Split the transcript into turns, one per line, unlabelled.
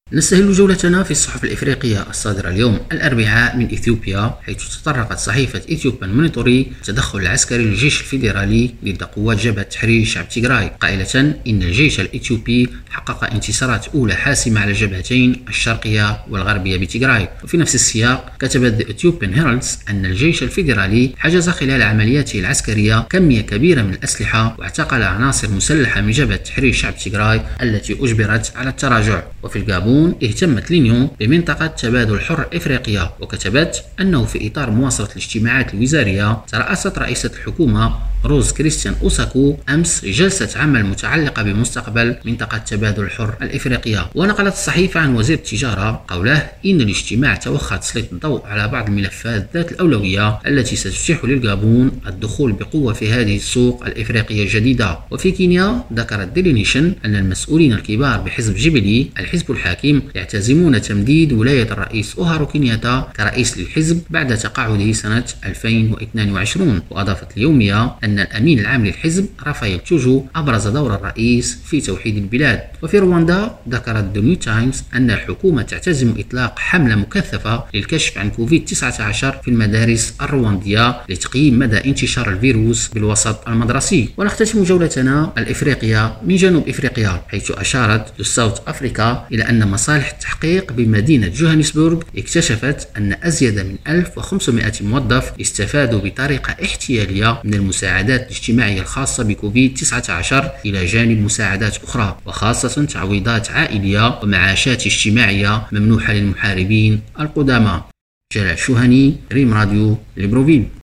نستهل جولتنا في الصحف الإفريقية الصادرة اليوم الأربعاء من إثيوبيا، حيث تطرقت صحيفة إثيوبيان مونيتوري التدخل العسكري للجيش الفيدرالي ضد قوات جبهة تحرير شعب تيغراي، قائلة إن الجيش الإثيوبي حقق انتصارات أولى حاسمة على الجبهتين الشرقية والغربية بتيغراي. وفي نفس السياق كتبت The Ethiopian Herald أن الجيش الفيدرالي حجز خلال عملياته العسكرية كمية كبيرة من الأسلحة واعتقل عناصر مسلحة من جبهة تحرير شعب تيغراي التي أجبرت على التراجع. وفي الغابون اهتمت لينيون بمنطقة تبادل حر إفريقيا، وكتبت أنه في إطار مواصلة الاجتماعات الوزارية ترأست رئيسة الحكومة روز كريستيان أوساكو أمس جلسة عمل متعلقة بمستقبل منطقة تبادل الحر الإفريقية. ونقلت الصحيفة عن وزير التجارة قوله إن الاجتماع توخى تسليط الضوء على بعض الملفات ذات الأولوية التي ستتيح للغابون الدخول بقوة في هذه السوق الإفريقية الجديدة. وفي كينيا ذكرت ديلي نيشن أن المسؤولين الكبار بحزب جيبلي الحزب الحاكم يعتزمون تمديد ولاية الرئيس أوهارو كينياتا كرئيس للحزب بعد تقاعده سنة 2022. وأضافت اليومية أن الأمين العام للحزب رافائيل توجو أبرز دور الرئيس في توحيد البلاد. وفي رواندا ذكرت The New Times أن الحكومة تعتزم إطلاق حملة مكثفة للكشف عن كوفيد-19 في المدارس الرواندية لتقييم مدى انتشار الفيروس بالوسط المدرسي. ونختتم جولتنا الإفريقية من جنوب إفريقيا، حيث أشارت ساوث أفريكا إلى أن مصالح التحقيق بمدينة جوهانسبورغ اكتشفت أن أزيد من 1500 موظف استفادوا بطريقة احتيالية من المساعدات الاجتماعية الخاصة بكوفيد-19 إلى جانب مساعدات أخرى، وخاصة تعويضات عائلية ومعاشات اجتماعية ممنوحة للمحاربين القدامى. جلال شوهني، ريم راديو، ليبروفيل.